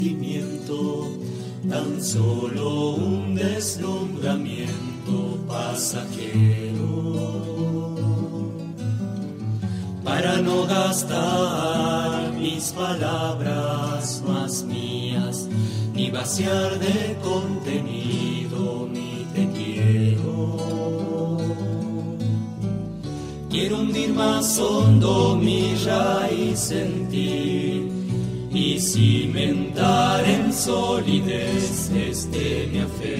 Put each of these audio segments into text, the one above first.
Tan solo un deslumbramiento pasajero, para no gastar mis palabras más mías, ni vaciar de contenido mi te quiero. Quiero hundir más hondo mi raíz en ti y cimentar en solidez mi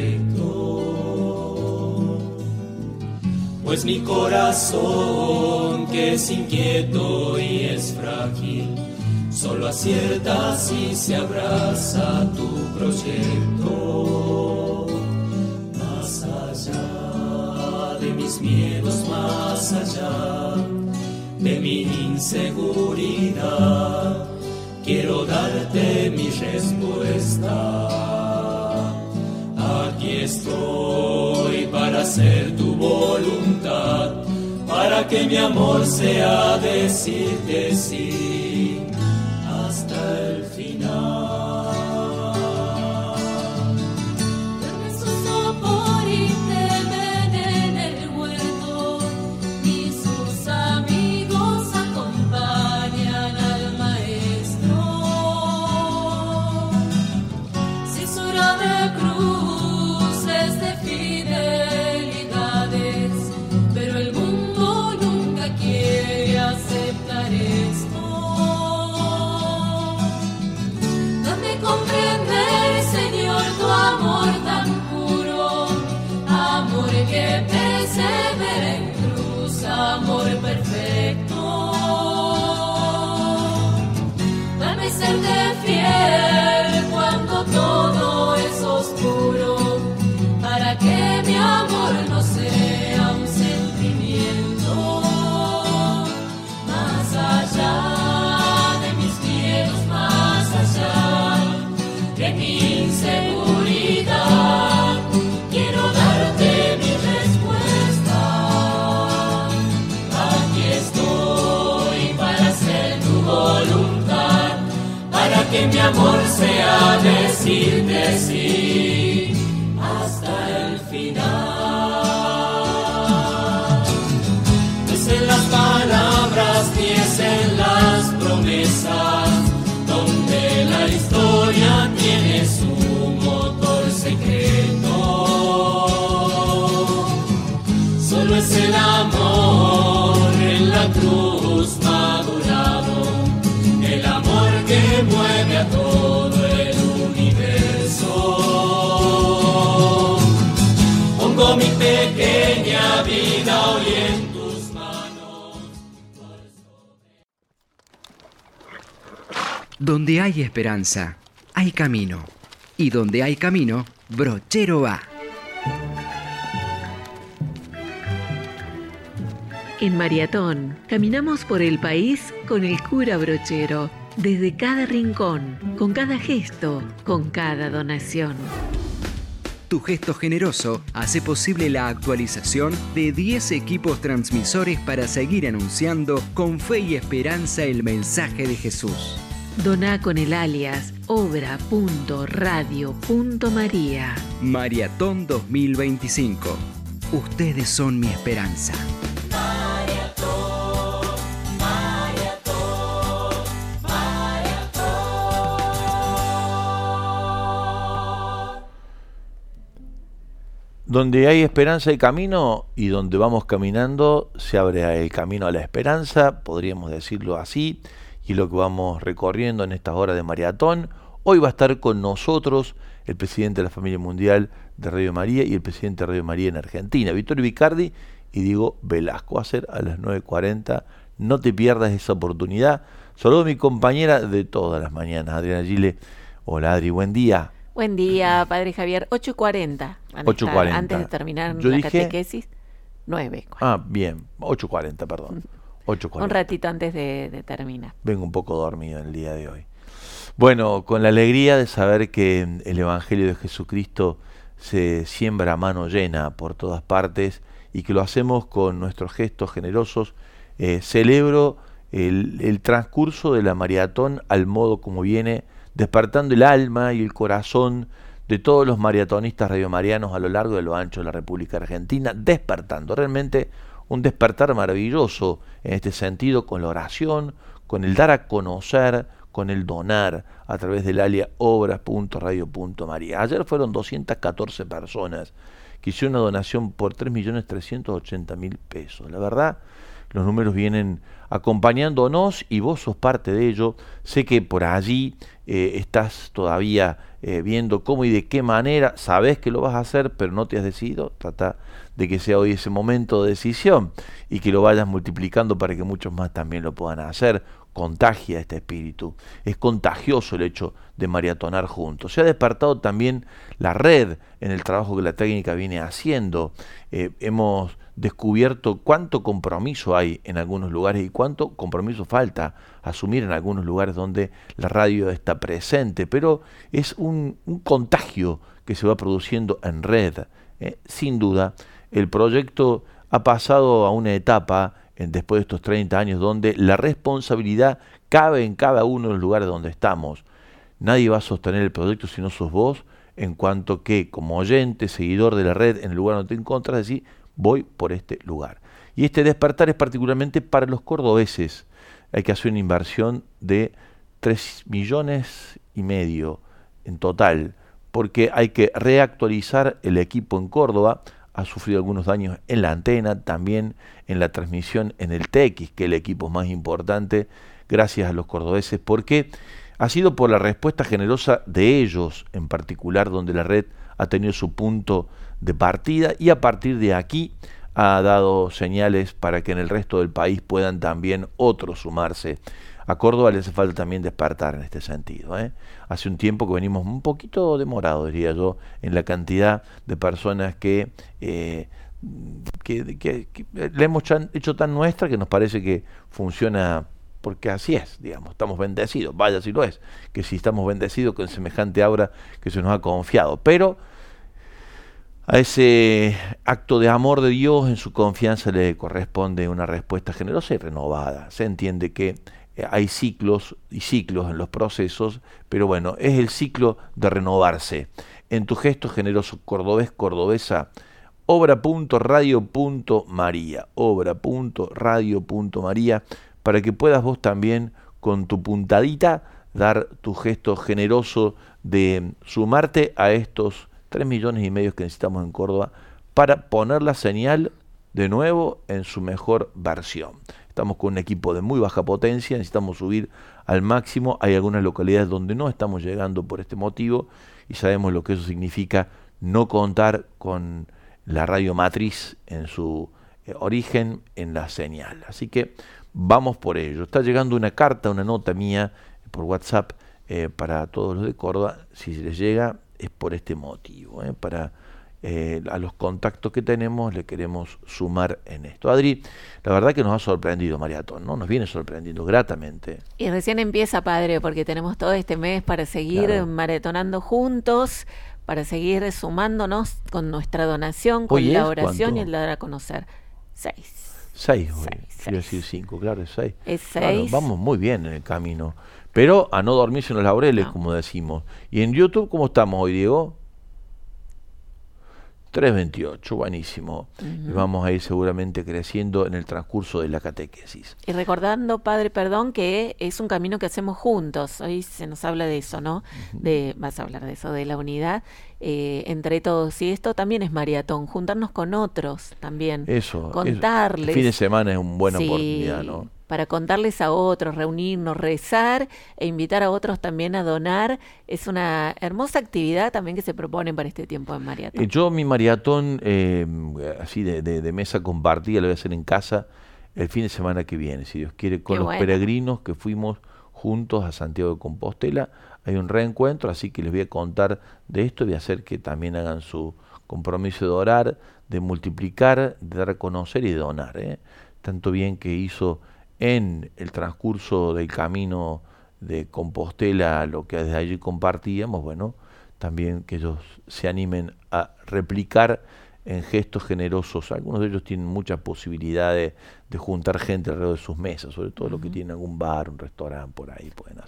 afecto. Pues mi corazón, que es inquieto y es frágil, solo acierta si se abraza tu proyecto. Más allá de mis miedos, más allá de mi inseguridad, quiero darte mi respuesta. Aquí estoy para hacer tu voluntad, para que mi amor sea decirte sí hasta el final. Dame su sopor y temen en el huerto, y sus amigos acompañan al maestro. Cisura de cruces, de fidelidades, pero el mundo nunca quiere aceptar esto. Dame comprender, Señor, tu amor tan puro, amor que persevera en cruz, amor perfecto. Dame serte fiel cuando todo es oscuro, para que mi amor no sea un sentimiento. Más allá de mis miedos, más allá de mi inseguridad, quiero darte mi respuesta. Aquí estoy para hacer tu voluntad, para que mi amor sea decirte sí hasta el final. No es en las palabras ni es en las promesas donde la historia tiene su motor secreto. Solo es el amor en la cruz madurado, el amor que mueve a todo el universo. Pongo mi pequeña vida hoy en tus manos. Donde hay esperanza, hay camino. Y donde hay camino, Brochero va. En Mariatón, caminamos por el país con el cura Brochero, desde cada rincón, con cada gesto, con cada donación. Tu gesto generoso hace posible la actualización de 10 equipos transmisores para seguir anunciando con fe y esperanza el mensaje de Jesús. Doná con el alias obra.radio.maría. Mariatón 2025. Ustedes son mi esperanza. Donde hay esperanza y camino, y donde vamos caminando se abre el camino a la esperanza, podríamos decirlo así, y lo que vamos recorriendo en estas horas de maratón. Hoy va a estar con nosotros el presidente de la familia mundial de Radio María y el presidente de Radio María en Argentina, Vittorio Vicardi y Diego Velasco. Va a ser a las 9:40, no te pierdas esa oportunidad. Saludo a mi compañera de todas las mañanas, Adriana Gile. Hola Adri, buen día. Buen día, Padre Javier. 8:40. 8:40. Antes de terminar Yo la dije catequesis, 9:40. Ah, bien, 8:40, perdón. 8:40. Un ratito antes de terminar. Vengo un poco dormido el día de hoy. Bueno, con la alegría de saber que el Evangelio de Jesucristo se siembra a mano llena por todas partes y que lo hacemos con nuestros gestos generosos, celebro el transcurso de la maratón al modo como viene despertando el alma y el corazón de todos los maratonistas radiomarianos a lo largo y a lo ancho de la República Argentina, despertando, realmente un despertar maravilloso en este sentido, con la oración, con el dar a conocer, con el donar a través del alias obras.radio.maría. Ayer fueron 214 personas que hicieron una donación por 3.380.000 pesos. La verdad, los números vienen acompañándonos y vos sos parte de ello. Sé que por allí estás todavía viendo cómo y de qué manera, sabés que lo vas a hacer, pero no te has decidido. Trata de que sea hoy ese momento de decisión y que lo vayas multiplicando para que muchos más también lo puedan hacer. Contagia este espíritu, es contagioso el hecho de maratonar juntos. Se ha despertado también la red en el trabajo que la técnica viene haciendo. Hemos descubierto cuánto compromiso hay en algunos lugares y cuánto compromiso falta asumir en algunos lugares donde la radio está presente, pero es un contagio que se va produciendo en red. Sin duda, el proyecto ha pasado a una etapa después de estos 30 años, donde la responsabilidad cabe en cada uno de los lugares donde estamos. Nadie va a sostener el proyecto si no sos vos, en cuanto que como oyente, seguidor de la red, en el lugar donde te encuentras, decís, voy por este lugar. Y este despertar es particularmente para los cordobeses. Hay que hacer una inversión de 3,5 millones en total, porque hay que reactualizar el equipo en Córdoba. Ha sufrido algunos daños en la antena, también en la transmisión en el TX, que es el equipo más importante, gracias a los cordobeses, porque ha sido por la respuesta generosa de ellos en particular, donde la red ha tenido su punto de partida y a partir de aquí ha dado señales para que en el resto del país puedan también otros sumarse. A Córdoba le hace falta también despertar en este sentido. Hace un tiempo que venimos un poquito demorados, diría yo, en la cantidad de personas que le hemos hecho tan nuestra que nos parece que funciona, porque así es, digamos, estamos bendecidos, vaya si lo es, que si estamos bendecidos con semejante aura que se nos ha confiado. Pero a ese acto de amor de Dios, en su confianza le corresponde una respuesta generosa y renovada. Se entiende que hay ciclos y ciclos en los procesos, pero bueno, es el ciclo de renovarse. En tu gesto generoso cordobés, cordobesa, obra.radio.maría, obra.radio.maría, para que puedas vos también con tu puntadita dar tu gesto generoso de sumarte a estos 3,5 millones que necesitamos en Córdoba para poner la señal de nuevo en su mejor versión. Estamos con un equipo de muy baja potencia, necesitamos subir al máximo. Hay algunas localidades donde no estamos llegando por este motivo y sabemos lo que eso significa no contar con la radio matriz en su origen en la señal. Así que vamos por ello. Está llegando una carta, una nota mía por WhatsApp para todos los de Córdoba. Si les llega es por este motivo, para a los contactos que tenemos le queremos sumar en esto. Adri, la verdad que nos ha sorprendido Maratón, ¿no? Nos viene sorprendiendo gratamente. Y recién empieza, padre, porque tenemos todo este mes para seguir maratonando juntos, para seguir sumándonos con nuestra donación, con la oración y el dar a conocer. 6 hoy, quiero decir 5, claro, es 6. Es 6. Claro, vamos muy bien en el camino, pero a no dormirse en los laureles, como decimos. Y en YouTube, ¿cómo estamos hoy, Diego? 328, buenísimo. Y vamos a ir seguramente creciendo en el transcurso de la catequesis. Y recordando, padre, perdón, que es un camino que hacemos juntos. Hoy se nos habla de eso, ¿no? Vas a hablar de eso, de la unidad entre todos. Y esto también es maratón, juntarnos con otros también. Eso. Contarles. El fin de semana es una buena oportunidad, ¿no? Para contarles a otros, reunirnos, rezar e invitar a otros también a donar. Es una hermosa actividad también que se propone para este tiempo de maratón. Yo mi maratón así de mesa compartida lo voy a hacer en casa el fin de semana que viene, si Dios quiere, con los peregrinos que fuimos juntos a Santiago de Compostela. Hay un reencuentro, así que les voy a contar de esto y voy a hacer que también hagan su compromiso de orar, de multiplicar, de dar a conocer y de donar. Tanto bien que hizo en el transcurso del camino de Compostela, lo que desde allí compartíamos, bueno, también que ellos se animen a replicar en gestos generosos. Algunos de ellos tienen muchas posibilidades de juntar gente alrededor de sus mesas, sobre todo los que tienen algún bar, un restaurante por ahí, pueden hacerlo como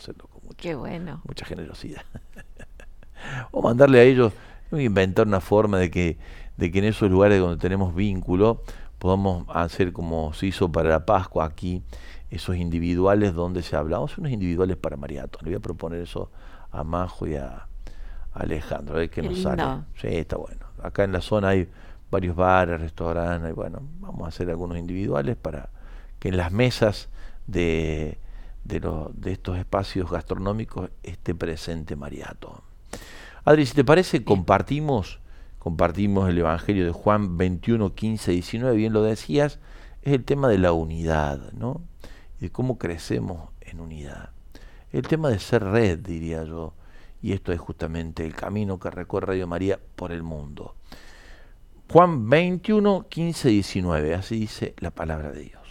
Qué bueno. Mucha generosidad. O mandarle a ellos, inventar una forma de que en esos lugares donde tenemos vínculo podamos hacer como se hizo para la Pascua aquí, esos individuales donde se hablamos, unos individuales para Mariatón. Le voy a proponer eso a Majo y a Alejandro, a ver qué nos sale. Sí, está bueno. Acá en la zona hay varios bares, restaurantes, y bueno, vamos a hacer algunos individuales para que en las mesas de estos espacios gastronómicos esté presente Mariatón. Adri, si te parece, compartimos el Evangelio de Juan 21, 15, 19, bien lo decías, es el tema de la unidad, ¿no? Y de cómo crecemos en unidad. El tema de ser red, diría yo, y esto es justamente el camino que recorre Radio María por el mundo. Juan 21, 15, 19, así dice la palabra de Dios.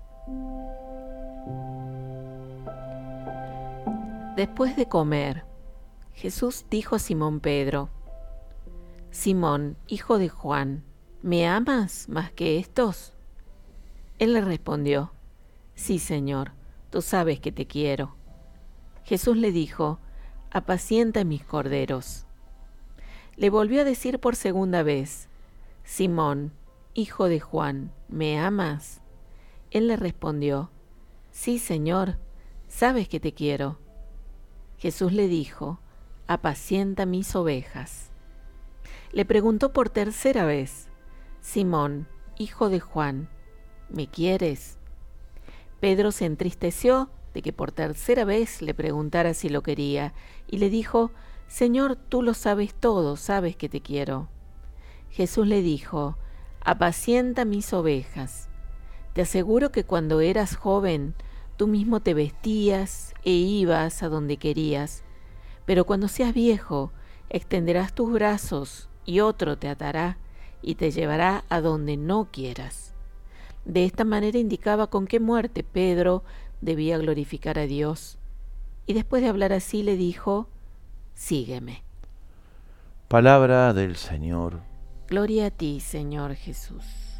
Después de comer, Jesús dijo a Simón Pedro: Simón, hijo de Juan, ¿me amas más que estos? Él le respondió: Sí, Señor, tú sabes que te quiero. Jesús le dijo: Apacienta mis corderos. Le volvió a decir por segunda vez: Simón, hijo de Juan, ¿me amas? Él le respondió: Sí, Señor, sabes que te quiero. Jesús le dijo: Apacienta mis ovejas. Le preguntó por tercera vez: Simón, hijo de Juan, ¿me quieres? Pedro se entristeció de que por tercera vez le preguntara si lo quería, y le dijo: Señor, tú lo sabes todo, sabes que te quiero. Jesús le dijo: Apacienta mis ovejas. Te aseguro que cuando eras joven, tú mismo te vestías e ibas a donde querías, pero cuando seas viejo, extenderás tus brazos y otro te atará y te llevará a donde no quieras. De esta manera indicaba con qué muerte Pedro debía glorificar a Dios. Y después de hablar así le dijo: Sígueme. Palabra del Señor. Gloria a ti, Señor Jesús.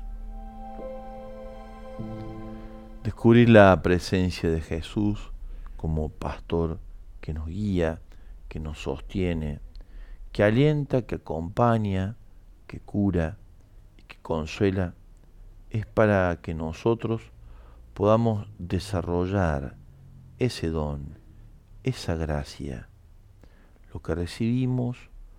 Descubrir la presencia de Jesús como pastor que nos guía, que nos sostiene, que alienta, que acompaña, que cura y que consuela, es para que nosotros podamos desarrollar ese don, esa gracia. Lo que recibimos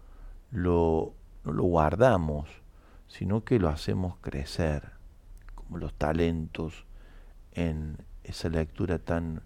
no lo guardamos, sino que lo hacemos crecer, como los talentos en esa lectura tan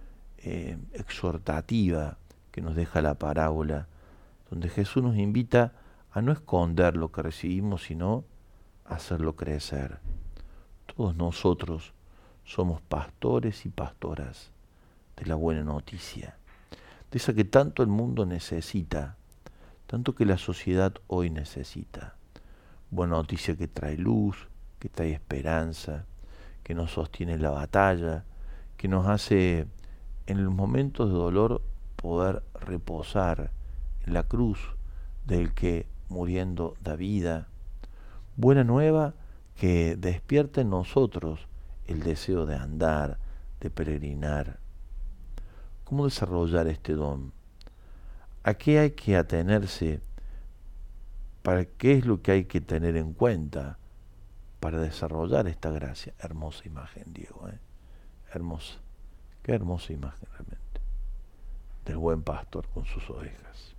exhortativa que nos deja la parábola, donde Jesús nos invita a no esconder lo que recibimos, sino a hacerlo crecer. Todos nosotros somos pastores y pastoras de la buena noticia, de esa que tanto el mundo necesita, tanto que la sociedad hoy necesita. Buena noticia que trae luz, que trae esperanza, que nos sostiene en la batalla, que nos hace en los momentos de dolor poder reposar en la cruz del que muriendo da vida. Buena nueva que despierta en nosotros el deseo de andar, de peregrinar. ¿Cómo desarrollar este don? ¿A qué hay que atenerse? ¿Para qué es lo que hay que tener en cuenta para desarrollar esta gracia? Hermosa imagen, Diego, hermosa. Qué hermosa imagen realmente del buen pastor con sus ovejas.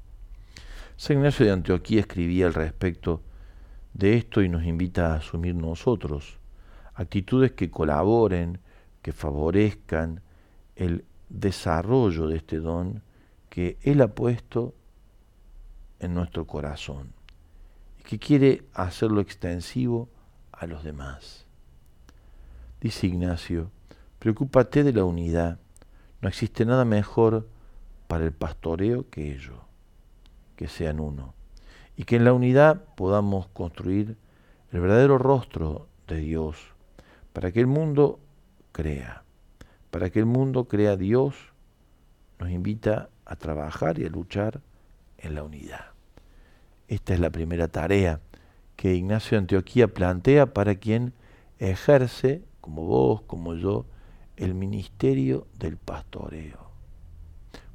San Ignacio de Antioquía escribía al respecto de esto y nos invita a asumir nosotros actitudes que colaboren, que favorezcan el desarrollo de este don que Él ha puesto en nuestro corazón y que quiere hacerlo extensivo a los demás. Dice Ignacio: preocúpate de la unidad, no existe nada mejor para el pastoreo que ello, que sean uno, y que en la unidad podamos construir el verdadero rostro de Dios, para que el mundo crea. Para que el mundo crea, Dios nos invita a trabajar y a luchar en la unidad. Esta es la primera tarea que Ignacio de Antioquía plantea para quien ejerce, como vos, como yo, el ministerio del pastoreo.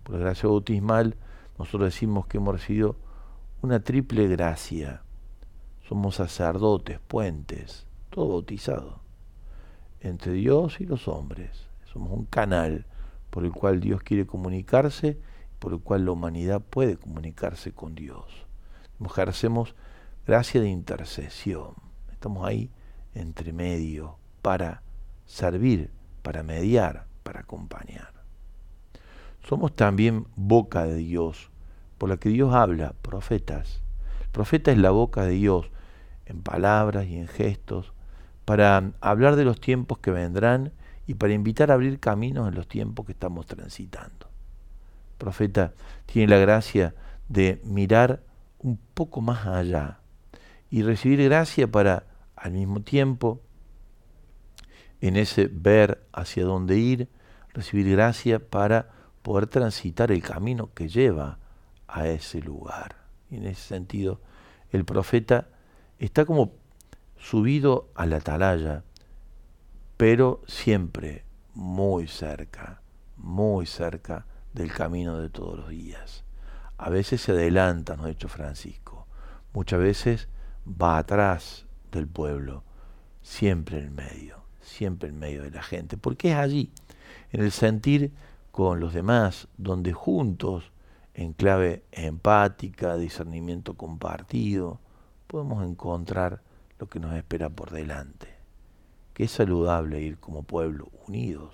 Por la gracia bautismal, nosotros decimos que hemos recibido una triple gracia. Somos sacerdotes, puentes, todo bautizado, entre Dios y los hombres. Somos un canal por el cual Dios quiere comunicarse, por el cual la humanidad puede comunicarse con Dios. Ejercemos gracia de intercesión. Estamos ahí entre medio para servir, para mediar, para acompañar. Somos también boca de Dios, por la que Dios habla, profetas. El profeta es la boca de Dios en palabras y en gestos, para hablar de los tiempos que vendrán y para invitar a abrir caminos en los tiempos que estamos transitando. El profeta tiene la gracia de mirar un poco más allá y recibir gracia para, al mismo tiempo, en ese ver hacia dónde ir, recibir gracia para poder transitar el camino que lleva a ese lugar. Y en ese sentido, el profeta está como subido a la atalaya, pero siempre muy cerca del camino de todos los días. A veces se adelanta, nos ha dicho Francisco, muchas veces va atrás del pueblo, siempre en medio de la gente, porque es allí, en el sentir con los demás, donde juntos, en clave empática, discernimiento compartido, podemos encontrar lo que nos espera por delante, que es saludable ir como pueblo unidos.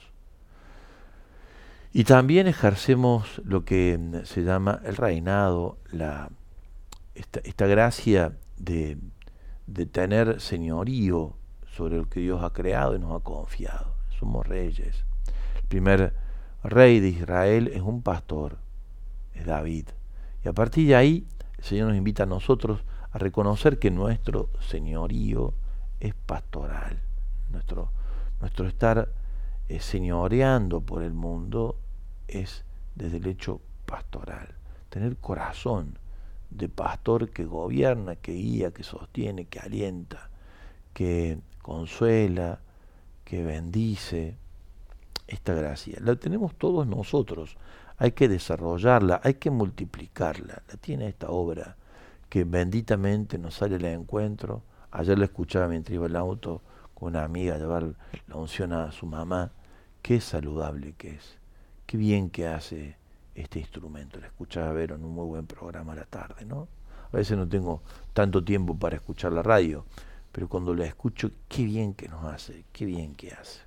Y también ejercemos lo que se llama el reinado, esta gracia de tener señorío sobre lo que Dios ha creado y nos ha confiado. Somos reyes. El primer rey de Israel es un pastor, es David. Y a partir de ahí, el Señor nos invita a nosotros a reconocer que nuestro señorío es pastoral. Nuestro estar señoreando por el mundo es desde el hecho pastoral. Tener corazón de pastor que gobierna, que guía, que sostiene, que alienta, que consuela, que bendice. Esta gracia la tenemos todos nosotros. Hay que desarrollarla, hay que multiplicarla. La tiene esta obra que benditamente nos sale al encuentro. Ayer la escuchaba mientras iba en el auto con una amiga a llevar la unción a su mamá. Qué saludable que es. Qué bien que hace este instrumento. La escuchaba ver en un muy buen programa a la tarde, ¿no? A veces no tengo tanto tiempo para escuchar la radio, pero cuando la escucho, qué bien que nos hace, qué bien que hace.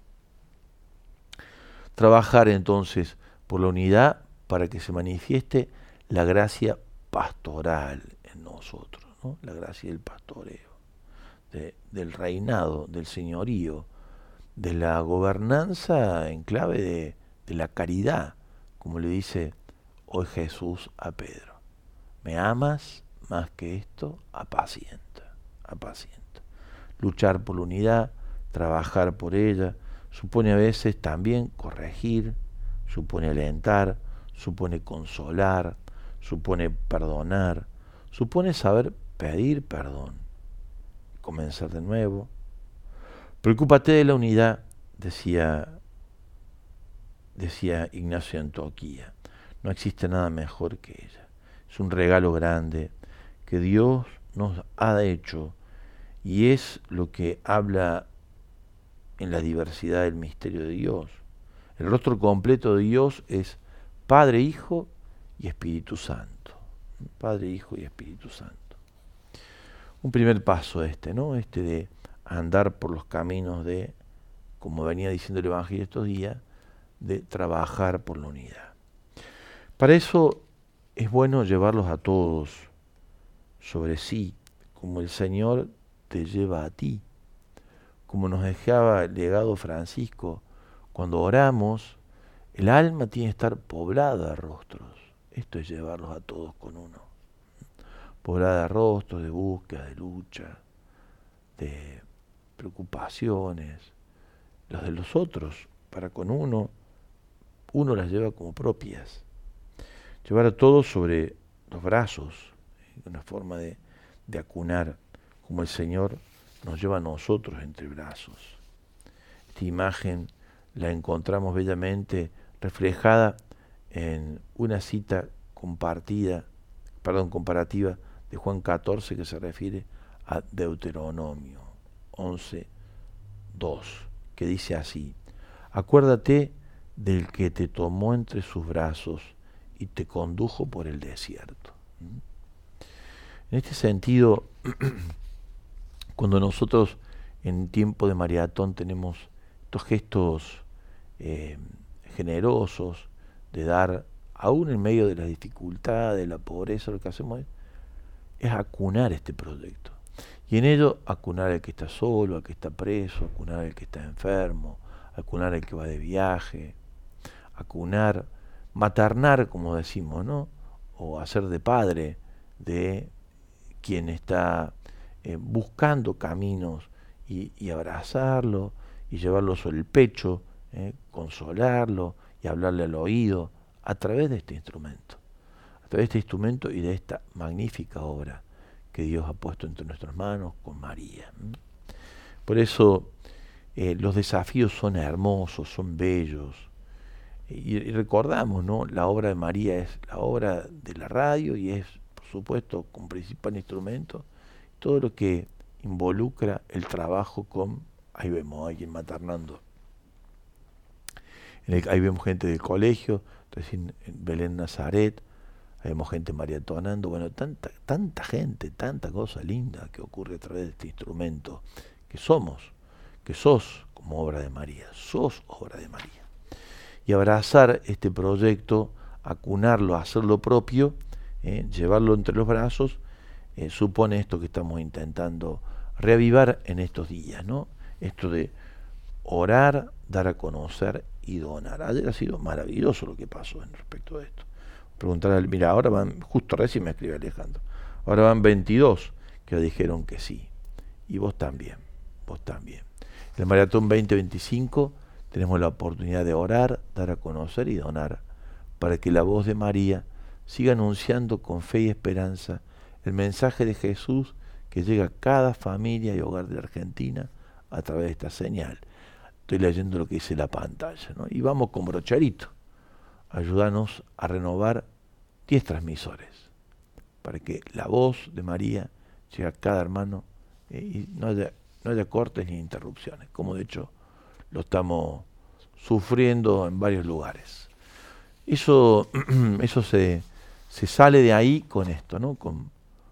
Trabajar entonces por la unidad para que se manifieste la gracia pastoral en nosotros, ¿no? La gracia del pastoreo, del reinado, del señorío, de la gobernanza en clave de la caridad, como le dice hoy Jesús a Pedro. ¿Me amas más que esto? Apacienta, apacienta. Luchar por la unidad, trabajar por ella, supone a veces también corregir, supone alentar, supone consolar, supone perdonar, supone saber pedir perdón, comenzar de nuevo. Preocúpate de la unidad, decía Ignacio de Antioquía. No existe nada mejor que ella. Es un regalo grande que Dios nos ha hecho y es lo que habla en la diversidad del misterio de Dios. El rostro completo de Dios es Padre, Hijo y Espíritu Santo. Padre, Hijo y Espíritu Santo. Un primer paso ¿no? De andar por los caminos de, como venía diciendo el Evangelio estos días, de trabajar por la unidad. Para eso es bueno llevarlos a todos sobre sí, como el Señor te lleva a ti, como nos dejaba el legado Francisco. Cuando oramos, el alma tiene que estar poblada de rostros. Esto es llevarlos a todos con uno. Poblada de rostros, de búsqueda, de lucha, de preocupaciones, los de los otros, para con uno las lleva como propias. Llevar a todos sobre los brazos, una forma de acunar, como el Señor nos lleva a nosotros entre brazos. Esta imagen la encontramos bellamente reflejada en una cita comparativa de Juan 14 que se refiere a Deuteronomio 11:2, que dice así: acuérdate del que te tomó entre sus brazos y te condujo por el desierto. En este sentido, cuando nosotros en tiempo de maratón tenemos estos gestos generosos de dar, aún en medio de las dificultades, de la pobreza, lo que hacemos es acunar este proyecto. Y en ello acunar al que está solo, al que está preso, acunar al que está enfermo, acunar al que va de viaje, acunar, maternar, como decimos, ¿no? O hacer de padre de quien está buscando caminos y abrazarlo y llevarlo sobre el pecho, consolarlo y hablarle al oído a través de este instrumento. A través de este instrumento y de esta magnífica obra que Dios ha puesto entre nuestras manos con María. Por eso los desafíos son hermosos, son bellos. Y recordamos, ¿no? La obra de María es la obra de la radio y es, por supuesto, como principal instrumento, todo lo que involucra el trabajo con, ahí vemos a alguien maternando. Ahí vemos gente del colegio, recién en Belén Nazaret, ahí vemos gente mariatonando, bueno, tanta gente, tanta cosa linda que ocurre a través de este instrumento, que sos como obra de María, sos obra de María. Y abrazar este proyecto, acunarlo, hacerlo propio, llevarlo entre los brazos, supone esto que estamos intentando reavivar en estos días, ¿no? Esto de orar, dar a conocer y donar. Ayer ha sido maravilloso lo que pasó en respecto a esto. Preguntar, mira, ahora van, justo recién me escribe Alejandro, ahora van 22 que dijeron que sí. Y vos también. En el Maratón 2025 tenemos la oportunidad de orar, dar a conocer y donar para que la voz de María siga anunciando con fe y esperanza el mensaje de Jesús que llega a cada familia y hogar de la Argentina a través de esta señal. Estoy leyendo lo que dice la pantalla, ¿no? Y vamos con brocherito. Ayúdanos a renovar 10 transmisores para que la voz de María llegue a cada hermano y no haya cortes ni interrupciones, como de hecho lo estamos sufriendo en varios lugares. Eso se sale de ahí con esto, ¿no? Con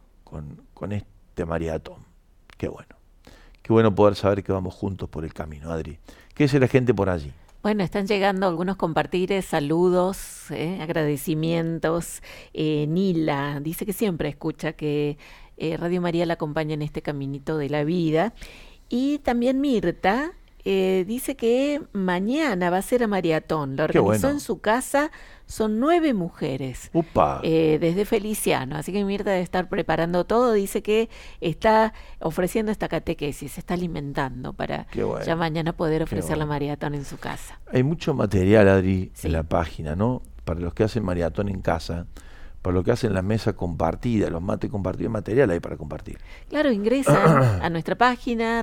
este maratón. Qué bueno poder saber que vamos juntos por el camino, Adri. ¿Qué dice la gente por allí? Bueno, están llegando algunos compartires, saludos, agradecimientos. Nila dice que siempre escucha, que Radio María la acompaña en este caminito de la vida. Y también Mirta dice que mañana va a ser a maratón. Lo organizó en su casa. Son 9 mujeres. ¡Upa! Desde Feliciano. Así que Mirta debe estar preparando todo. Dice que está ofreciendo esta catequesis, se está alimentando para ya mañana poder ofrecer la maratón en su casa. Hay mucho material, Adri, en la página, ¿no? Para los que hacen maratón en casa, para los que hacen la mesa compartida, los mates compartidos, material hay para compartir. Claro, ingresan a nuestra página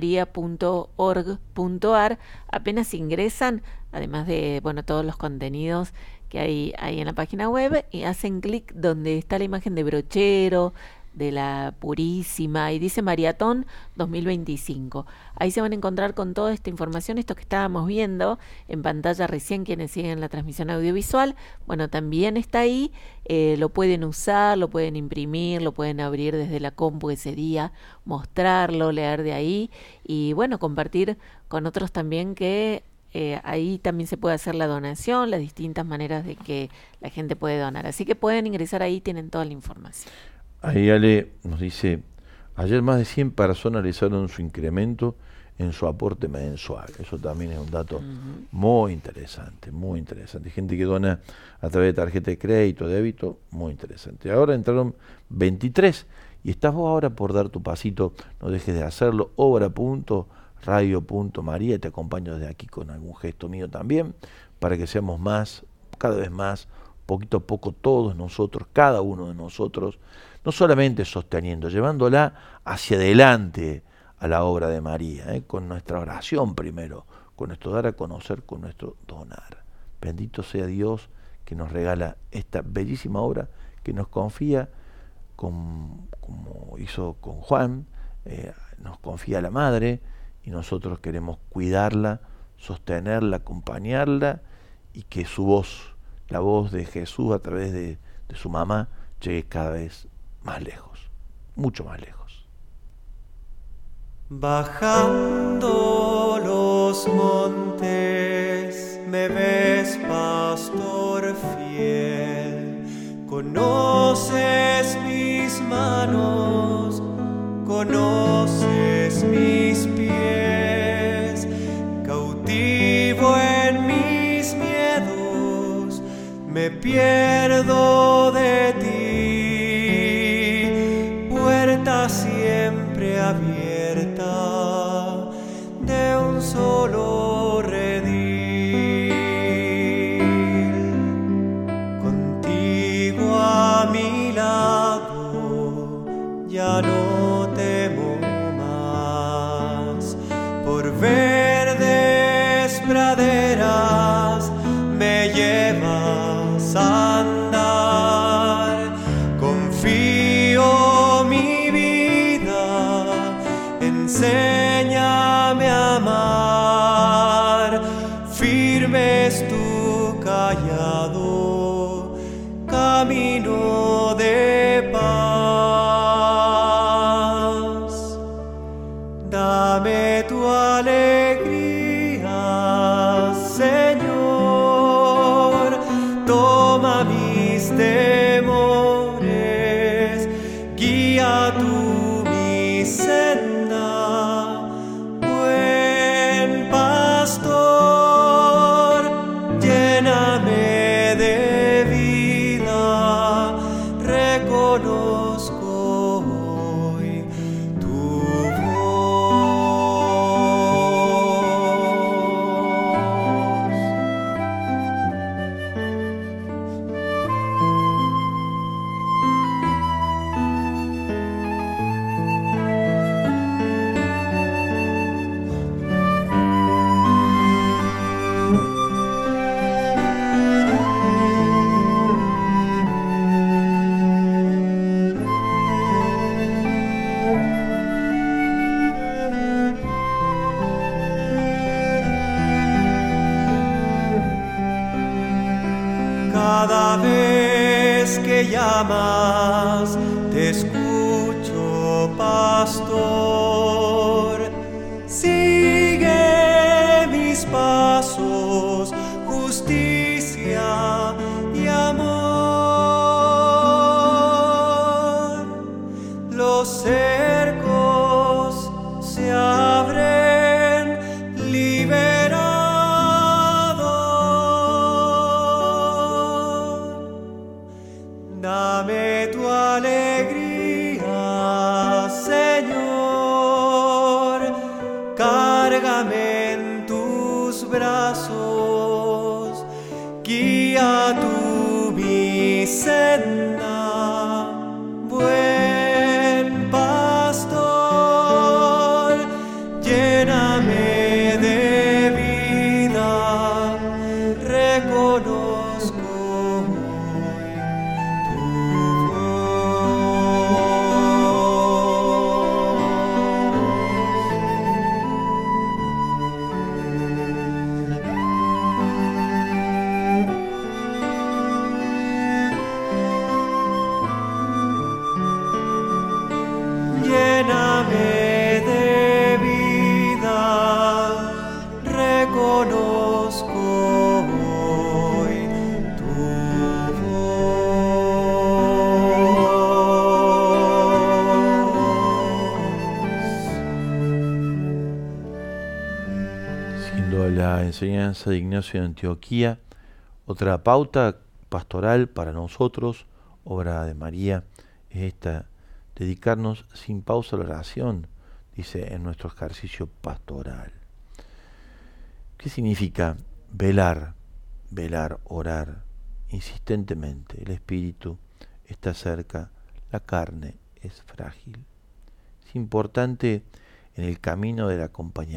radiomaria.org.ar. Apenas ingresan, además de todos los contenidos que hay en la página web, y hacen clic donde está la imagen de brochero, de la Purísima, y dice Maratón 2025. Ahí se van a encontrar con toda esta información, esto que estábamos viendo en pantalla recién, quienes siguen la transmisión audiovisual. Bueno, también está ahí, lo pueden usar, lo pueden imprimir, lo pueden abrir desde la compu ese día, mostrarlo, leer de ahí, y compartir con otros también que ahí también se puede hacer la donación, las distintas maneras de que la gente puede donar. Así que pueden ingresar ahí, tienen toda la información. Ahí Ale nos dice, ayer más de 100 personas realizaron su incremento en su aporte mensual. Eso también es un dato muy interesante, muy interesante. Gente que dona a través de tarjeta de crédito, débito, muy interesante. Ahora entraron 23 y estás vos ahora por dar tu pasito, no dejes de hacerlo, obra.radio.maría, te acompaño desde aquí con algún gesto mío también, para que seamos más, cada vez más, poquito a poco todos nosotros, cada uno de nosotros, no solamente sosteniendo, llevándola hacia adelante a la obra de María, con nuestra oración primero, con nuestro dar a conocer, con nuestro donar. Bendito sea Dios que nos regala esta bellísima obra que nos confía, como hizo con Juan, nos confía a la Madre, y nosotros queremos cuidarla, sostenerla, acompañarla, y que su voz, la voz de Jesús a través de su mamá, llegue cada vez más lejos, mucho más lejos. Bajando los montes me ves, pastor fiel, conoces mis manos, conoces mis pies, cautivo en mis miedos, me pierdo de ti, puerta siempre abierta de un solo redil, contigo a mi lado ya no temo más, por verdes praderas me llevas a andar, confío mi vida, enséñame a amar, firme es tu callado, camino de paz. Dame tu alegría, Señor, toma mis temores, guía tú mi senda, buen pastor, lléname de vida, reconozco hoy tu Cada vez que llamas, te escucho, pastor. Sigue mis pasos, justicia y amor. Los cercos se abren, liberado. Dame tu alegría, Señor, cárgame en tus brazos, guía tú mi senda, buen pastor, lléname de vida, reconozco lléname de vida, reconozco hoy tu voz. Siendo la enseñanza de Ignacio de Antioquía otra pauta pastoral para nosotros, obra de María, es esta: dedicarnos sin pausa a la oración, dice en nuestro ejercicio pastoral. ¿Qué significa velar? Velar, orar insistentemente. El espíritu está cerca, la carne es frágil. Es importante en el camino del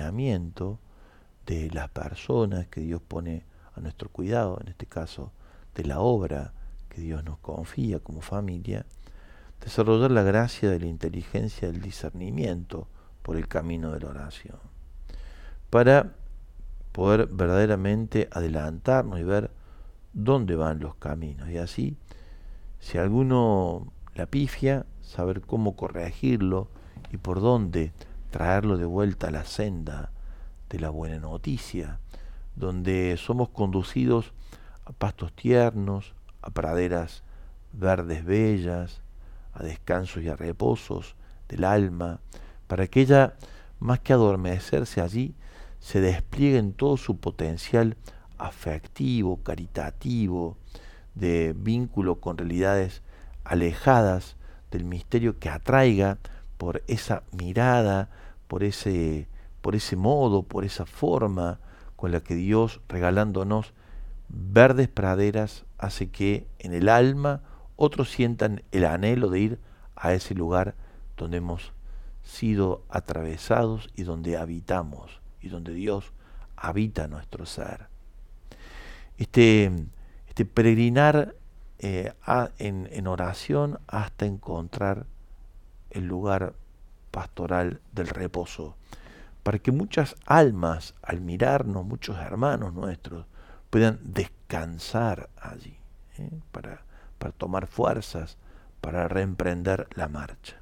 acompañamiento de las personas que Dios pone a nuestro cuidado, en este caso de la obra que Dios nos confía como familia, desarrollar la gracia de la inteligencia del discernimiento por el camino de la oración, para poder verdaderamente adelantarnos y ver dónde van los caminos, y así, si alguno la pifia, saber cómo corregirlo y por dónde traerlo de vuelta a la senda de la buena noticia, donde somos conducidos a pastos tiernos, a praderas verdes bellas, a descansos y a reposos del alma, para que ella, más que adormecerse allí, se despliegue en todo su potencial afectivo, caritativo, de vínculo con realidades alejadas del misterio, que atraiga por esa mirada, por ese modo, por esa forma con la que Dios, regalándonos verdes praderas, hace que en el alma otros sientan el anhelo de ir a ese lugar donde hemos sido atravesados y donde habitamos, y donde Dios habita nuestro ser. Este peregrinar en oración hasta encontrar el lugar pastoral del reposo, para que muchas almas, al mirarnos, muchos hermanos nuestros, puedan descansar allí, para tomar fuerzas, para reemprender la marcha.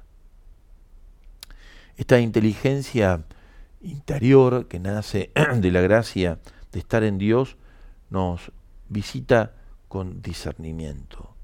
Esta inteligencia interior que nace de la gracia de estar en Dios nos visita con discernimiento,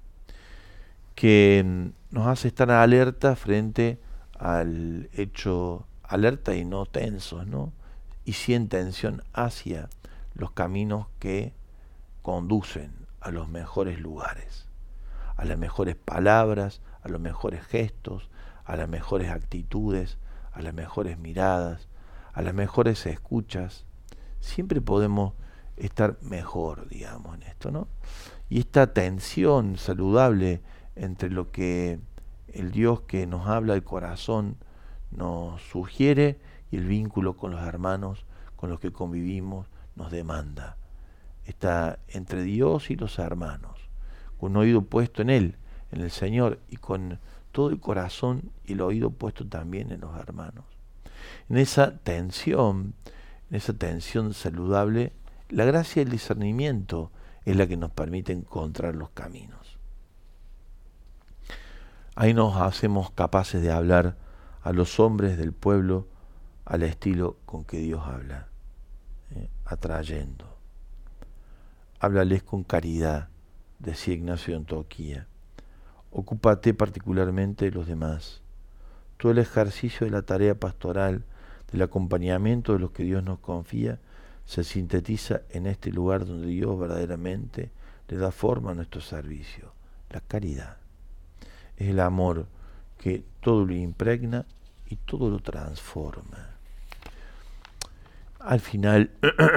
que nos hace estar alerta frente al hecho, alerta y no tensos, ¿no? Y sin tensión hacia los caminos que conducen a los mejores lugares, a las mejores palabras, a los mejores gestos, a las mejores actitudes, a las mejores miradas, a las mejores escuchas. Siempre podemos estar mejor, digamos, en esto, ¿no? Y esta tensión saludable entre lo que el Dios que nos habla al corazón nos sugiere y el vínculo con los hermanos con los que convivimos nos demanda. Está entre Dios y los hermanos, con un oído puesto en Él, en el Señor, y con todo el corazón y el oído puesto también en los hermanos. En esa tensión saludable, la gracia del discernimiento es la que nos permite encontrar los caminos. Ahí nos hacemos capaces de hablar a los hombres del pueblo al estilo con que Dios habla, atrayendo. Háblales con caridad, decía Ignacio de Antioquía. Ocúpate particularmente de los demás. Todo el ejercicio de la tarea pastoral, del acompañamiento de los que Dios nos confía, se sintetiza en este lugar donde Dios verdaderamente le da forma a nuestro servicio, la caridad. Es el amor que todo lo impregna y todo lo transforma. Al final,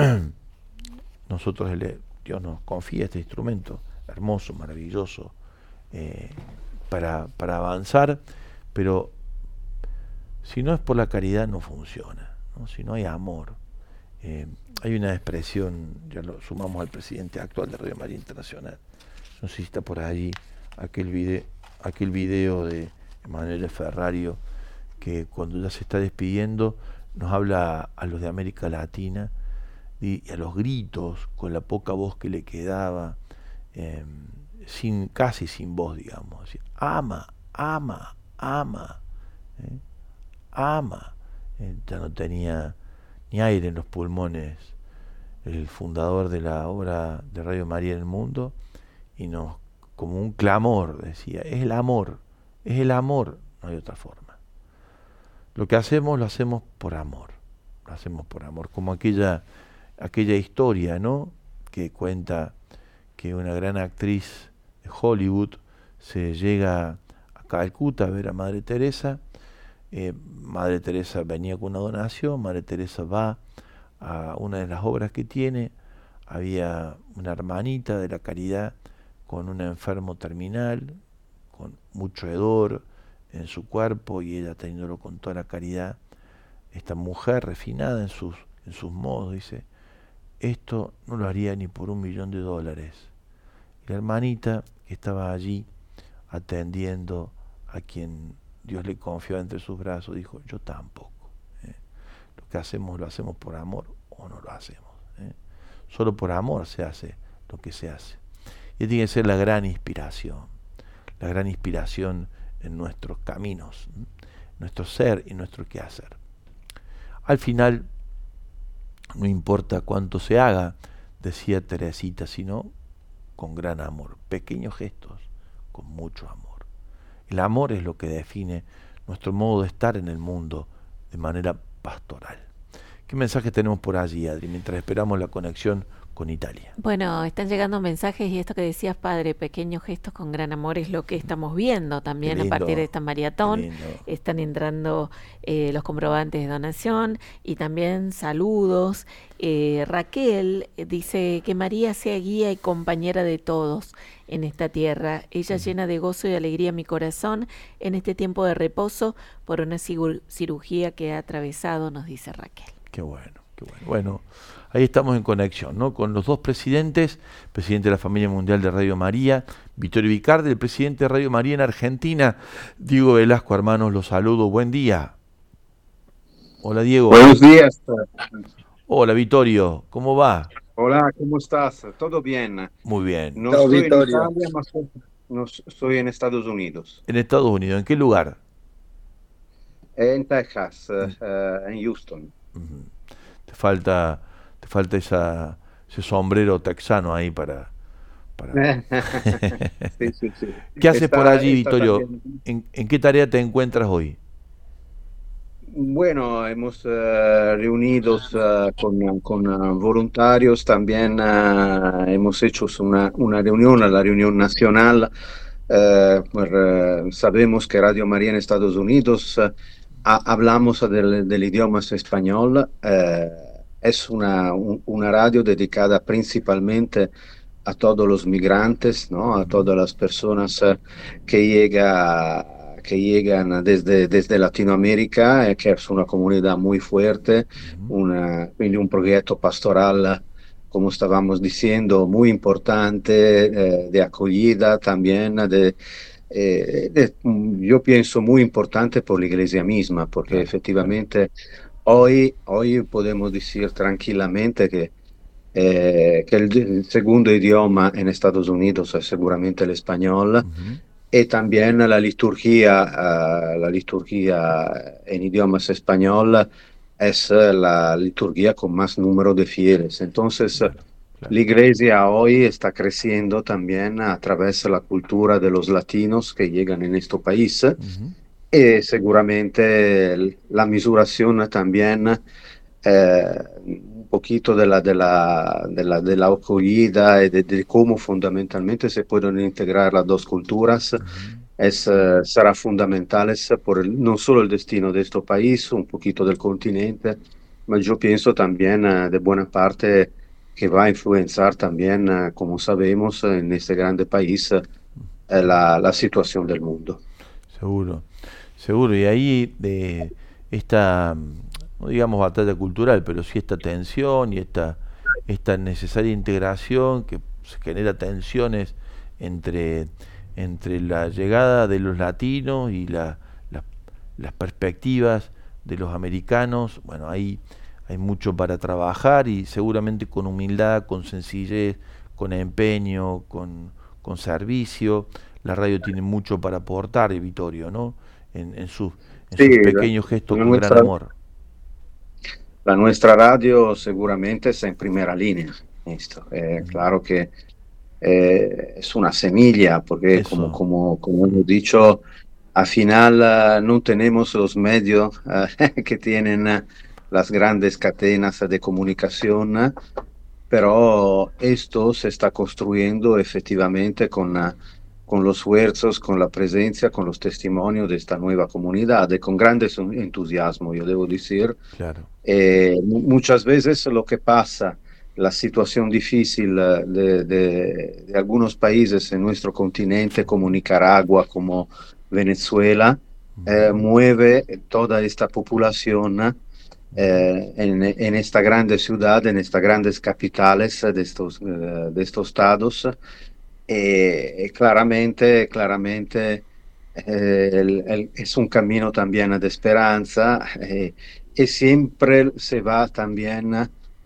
Dios nos confía este instrumento hermoso, maravilloso, para avanzar, pero si no es por la caridad no funciona, ¿no? Si no hay amor. Hay una expresión, ya lo sumamos al presidente actual de Radio María Internacional, no sé si está por allí, aquel video de Emanuele Ferrario, que cuando ya se está despidiendo nos habla a los de América Latina y a los gritos, con la poca voz que le quedaba, casi sin voz, digamos, así, ama, ama, ama, ama. Ya no tenía ni aire en los pulmones el fundador de la obra de Radio María en el mundo, y nos, como un clamor, decía, es el amor, no hay otra forma. Lo que hacemos, lo hacemos por amor, como aquella historia, ¿no?, que cuenta que una gran actriz de Hollywood se llega a Calcuta a ver a Madre Teresa. Madre Teresa venía con una donación, Madre Teresa va a una de las obras que tiene, había una hermanita de la caridad con un enfermo terminal, con mucho hedor en su cuerpo, y ella teniéndolo con toda la caridad. Esta mujer refinada en sus modos dice, esto no lo haría ni por $1.000.000, Y la hermanita que estaba allí atendiendo a quien Dios le confió entre sus brazos, dijo, yo tampoco. Lo que hacemos, lo hacemos por amor o no lo hacemos. Solo por amor se hace lo que se hace. Y tiene que ser la gran inspiración en nuestros caminos, nuestro ser y nuestro quehacer. Al final, no importa cuánto se haga, decía Teresita, sino con gran amor, pequeños gestos, con mucho amor. El amor es lo que define nuestro modo de estar en el mundo de manera pastoral. ¿Qué mensajes tenemos por allí, Adri, mientras esperamos la conexión con Italia? Bueno, están llegando mensajes y esto que decías, padre, pequeños gestos con gran amor es lo que estamos viendo también a partir de esta maratón. Están entrando los comprobantes de donación y también saludos. Raquel dice que María sea guía y compañera de todos en esta tierra. Ella llena de gozo y alegría mi corazón en este tiempo de reposo por una cirugía que ha atravesado, nos dice Raquel. Qué bueno, qué bueno. Bueno, ahí estamos en conexión, ¿no? Con los dos presidentes, presidente de la Familia Mundial de Radio María, Vittorio Vicardi, el presidente de Radio María en Argentina, Diego Velasco, hermanos, los saludo, buen día. Hola, Diego. Buenos días. Hola, Vittorio, ¿cómo va? Hola, ¿cómo estás? ¿Todo bien? Muy bien. No estoy en Italia, no estoy en Estados Unidos. En Estados Unidos, ¿en qué lugar? En Texas, en Houston. Uh-huh. Te falta ese sombrero texano ahí para... Sí. ¿Qué haces por allí, Vittorio? ¿En qué tarea te encuentras hoy? Bueno, hemos reunidos con voluntarios, también hemos hecho una reunión, la reunión nacional. Sabemos que Radio María en Estados Unidos hablamos del idioma español. Es una radio dedicada principalmente a todos los migrantes, ¿no? A todas las personas que llegan desde Latinoamérica, que es una comunidad muy fuerte, quindi un proyecto pastoral, como estábamos diciendo, muy importante, de acogida también, yo pienso muy importante por la iglesia misma, porque efectivamente hoy podemos decir tranquilamente que el segundo idioma en Estados Unidos es seguramente el español. Y también la liturgia en idiomas español es la liturgia con más número de fieles. Entonces, la iglesia hoy está creciendo también a través de la cultura de los latinos que llegan en este país. Y seguramente la misuración también, un poquito de la acogida y de cómo fundamentalmente se pueden integrar las dos culturas, será fundamental no solo el destino de este país, un poquito del continente, pero yo pienso también de buena parte que va a influenciar también, como sabemos, en este grande país la situación del mundo. Seguro, y ahí de esta, no digamos batalla cultural, pero sí esta tensión y esta necesaria integración que se genera tensiones entre la llegada de los latinos y las perspectivas de los americanos. Bueno, ahí hay mucho para trabajar y seguramente con humildad, con sencillez, con empeño, con servicio, la radio tiene mucho para aportar, Vittorio, ¿no? En sus pequeños gestos con gran amor. La nuestra radio seguramente está en primera línea. Esto. Claro que es una semilla, porque como hemos dicho, al final no tenemos los medios que tienen las grandes cadenas de comunicación, pero esto se está construyendo efectivamente con los esfuerzos, con la presencia, con los testimonios de esta nueva comunidad, y con grande entusiasmo, yo debo decir. Claro. Muchas veces lo que pasa, la situación difícil de algunos países en nuestro continente, como Nicaragua, como Venezuela, mueve toda esta población en esta grande ciudad, en estas grandes capitales de estos estados. Claramente es un camino también de esperanza y siempre se va también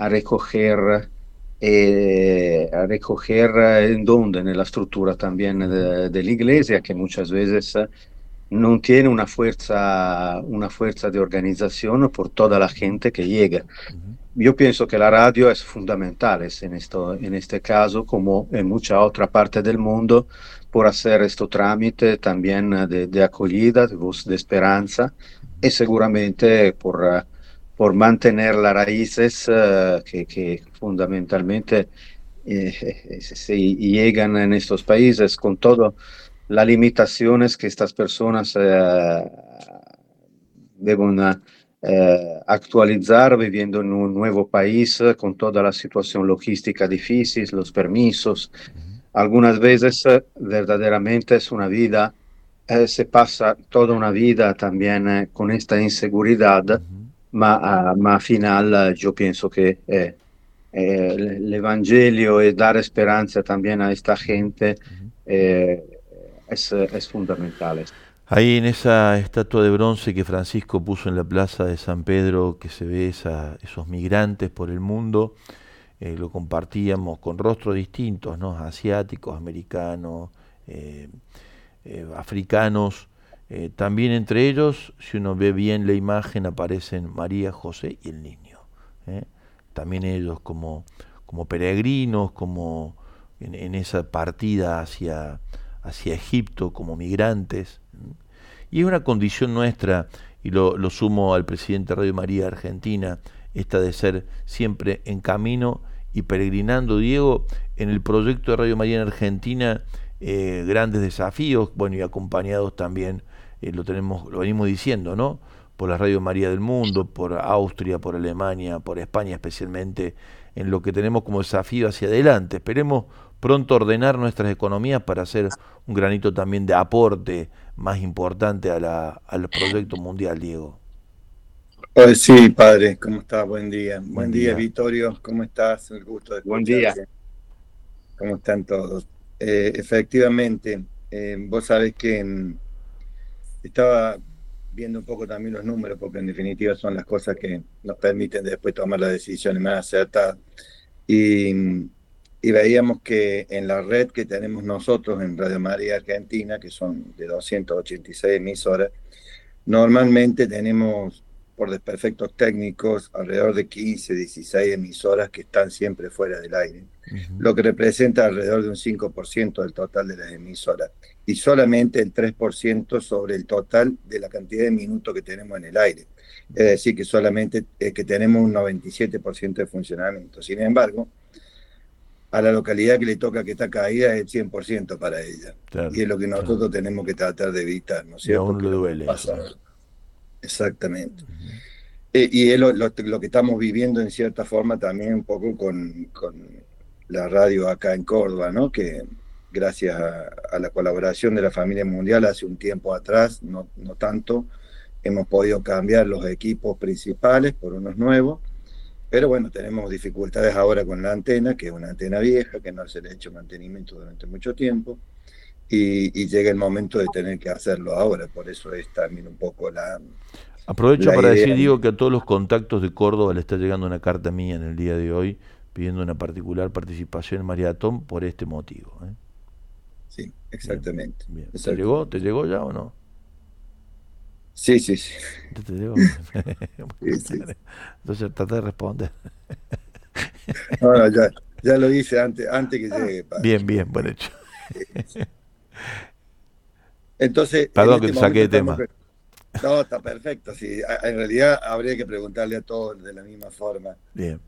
a recoger en donde, en la estructura también de la iglesia, que muchas veces no tiene una fuerza de organización por toda la gente que llega. Yo pienso que la radio es fundamental en este caso, como en mucha otra parte del mundo, por hacer este trámite también de acogida, de voz de esperanza, y seguramente por mantener las raíces que fundamentalmente se llegan en estos países con todas las limitaciones que estas personas deben actualizar viviendo en un nuevo país con toda la situación logística difícil, los permisos. Algunas veces verdaderamente es una vida, se pasa toda una vida también con esta inseguridad, ma al final yo pienso que el Evangelio y dar esperanza también a esta gente eh, es fundamental. Ahí en esa estatua de bronce que Francisco puso en la plaza de San Pedro, que se ve esos migrantes por el mundo, lo compartíamos con rostros distintos, ¿no? Asiáticos, americanos, africanos. También entre ellos, si uno ve bien la imagen, aparecen María, José y el niño. ¿eh? También ellos como peregrinos, como en esa partida hacia Egipto, como migrantes. Y es una condición nuestra, y lo sumo al presidente Radio María Argentina, esta de ser siempre en camino y peregrinando, Diego, en el proyecto de Radio María en Argentina, grandes desafíos, bueno, y acompañados también, lo venimos diciendo, ¿no? Por la Radio María del mundo, por Austria, por Alemania, por España especialmente, en lo que tenemos como desafío hacia adelante. Esperemos pronto ordenar nuestras economías para hacer un granito también de aporte más importante al proyecto mundial, Diego. Sí, padre, ¿cómo está? Buen día. Buen día, día. Vittorio, ¿cómo estás? Un gusto de Buen día. ¿Cómo están todos? Efectivamente, vos sabés que estaba viendo un poco también los números, porque en definitiva son las cosas que nos permiten después tomar las decisiones más acertadas. Y veíamos que en la red que tenemos nosotros en Radio María Argentina, que son de 286 emisoras, normalmente tenemos, por desperfectos técnicos, alrededor de 15, 16 emisoras que están siempre fuera del aire, lo que representa alrededor de un 5% del total de las emisoras, y solamente el 3% sobre el total de la cantidad de minutos que tenemos en el aire. Es decir, que solamente que tenemos un 97% de funcionamiento. Sin embargo, a la localidad que le toca que está caída es el 100% para ella. Claro, y es lo que nosotros tenemos que tratar de evitar, ¿no es cierto? Y a uno le duele eso. Exactamente. Y es lo que estamos viviendo en cierta forma también un poco con la radio acá en Córdoba, ¿no? Que gracias a la colaboración de la familia mundial hace un tiempo atrás, no tanto, hemos podido cambiar los equipos principales por unos nuevos. Pero bueno, tenemos dificultades ahora con la antena, que es una antena vieja, que no se le ha hecho mantenimiento durante mucho tiempo, y llega el momento de tener que hacerlo ahora, por eso es también un poco la... Aprovecho para decir, Diego, que a todos los contactos de Córdoba le está llegando una carta mía en el día de hoy, pidiendo una particular participación en Maratón por este motivo. Sí, exactamente. Bien. Exactamente. ¿Te llegó ya o no? Sí. ¿Te llegó? Sí. Entonces trata de responder. No, ya lo hice antes que llegue. Padre. Bien, buen hecho. Entonces, perdón que te saqué de tema. No, está perfecto. Sí. En realidad habría que preguntarle a todos de la misma forma. Bien.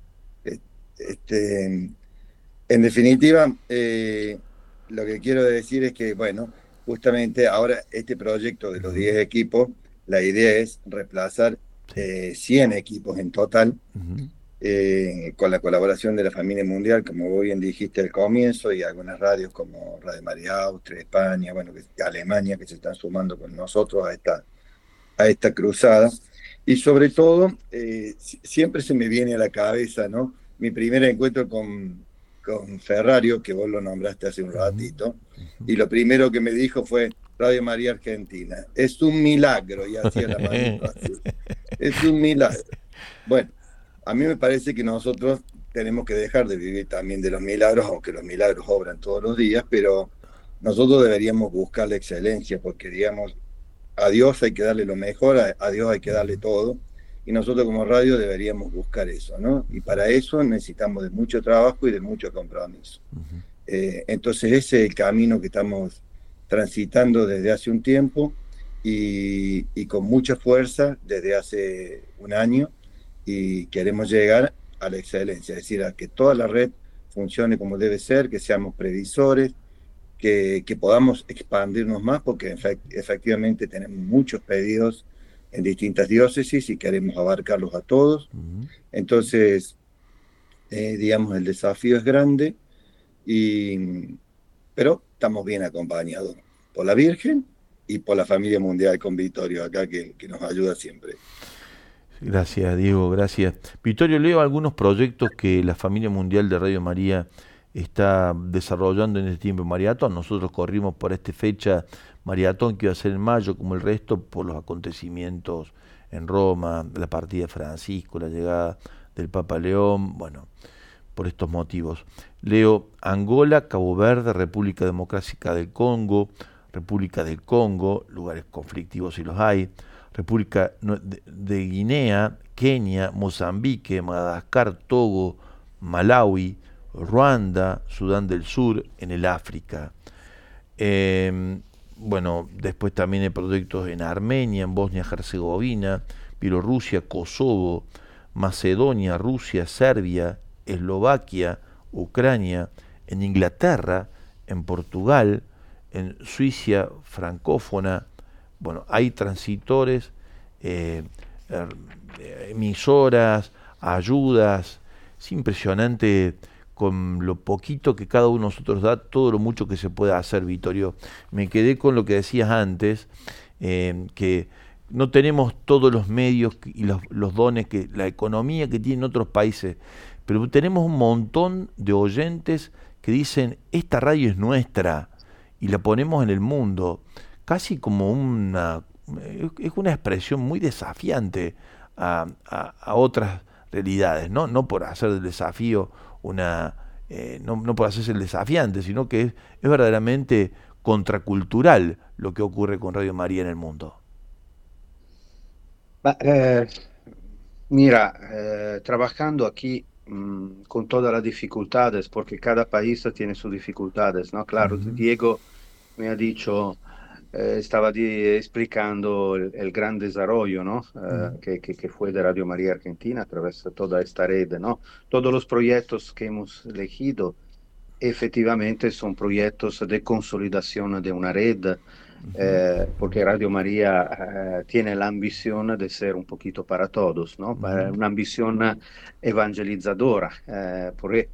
En definitiva, lo que quiero decir es que, bueno, justamente ahora este proyecto de los 10 equipos, la idea es reemplazar 100 equipos en total, con la colaboración de la familia mundial, como vos bien dijiste al comienzo, y algunas radios como Radio María Austria, España, bueno, Alemania, que se están sumando con nosotros a esta cruzada. Y sobre todo, siempre se me viene a la cabeza, ¿no? Mi primer encuentro con con Ferrario, que vos lo nombraste hace un ratito, y lo primero que me dijo fue Radio María Argentina. Es un milagro, y hacía la manito así. Es un milagro. Bueno, a mí me parece que nosotros tenemos que dejar de vivir también de los milagros, aunque los milagros obran todos los días, pero nosotros deberíamos buscar la excelencia, porque digamos, a Dios hay que darle lo mejor, a Dios hay que darle todo, y nosotros como radio deberíamos buscar eso, ¿no? Y para eso necesitamos de mucho trabajo y de mucho compromiso. Entonces ese es el camino que estamos transitando desde hace un tiempo y con mucha fuerza desde hace un año, y queremos llegar a la excelencia, es decir, a que toda la red funcione como debe ser, que seamos previsores, que podamos expandirnos más, porque efectivamente tenemos muchos pedidos en distintas diócesis y queremos abarcarlos a todos. Entonces, digamos, el desafío es grande, pero estamos bien acompañados por la Virgen y por la familia mundial con Vittorio acá, que nos ayuda siempre. Gracias, Diego, gracias. Vittorio, leo algunos proyectos que la familia mundial de Radio María está desarrollando en este tiempo maratón. Nosotros corrimos por esta fecha maratón que iba a ser en mayo, como el resto, por los acontecimientos en Roma, la partida de Francisco, la llegada del Papa León, bueno, por estos motivos. Leo Angola, Cabo Verde, República Democrática del Congo, lugares conflictivos si los hay, República de Guinea, Kenia, Mozambique, Madagascar, Togo, Malawi, Ruanda, Sudán del Sur, en el África. Bueno, después también hay proyectos en Armenia, en Bosnia-Herzegovina, Bielorrusia, Kosovo, Macedonia, Rusia, Serbia, Eslovaquia, Ucrania, en Inglaterra, en Portugal, en Suiza francófona. Bueno, hay transitores, emisoras, ayudas. Es impresionante con lo poquito que cada uno de nosotros da, todo lo mucho que se puede hacer, Vittorio. Me quedé con lo que decías antes, que no tenemos todos los medios y los dones, que la economía que tienen otros países, pero tenemos un montón de oyentes que dicen, esta radio es nuestra, y la ponemos en el mundo, casi como es una expresión muy desafiante a otras realidades, ¿no? No por hacer del desafío no por hacerse el desafiante, sino que es verdaderamente contracultural lo que ocurre con Radio María en el mundo. Mira, trabajando aquí con todas las dificultades, porque cada país tiene sus dificultades, ¿no? Claro, Diego me ha dicho, estaba explicando el gran desarrollo, ¿no? Que fue de Radio María Argentina a través de toda esta red, ¿no? Todos los proyectos que hemos elegido efectivamente son proyectos de consolidación de una red, porque Radio María tiene la ambición de ser un poquito para todos, ¿no? Una ambición evangelizadora, porque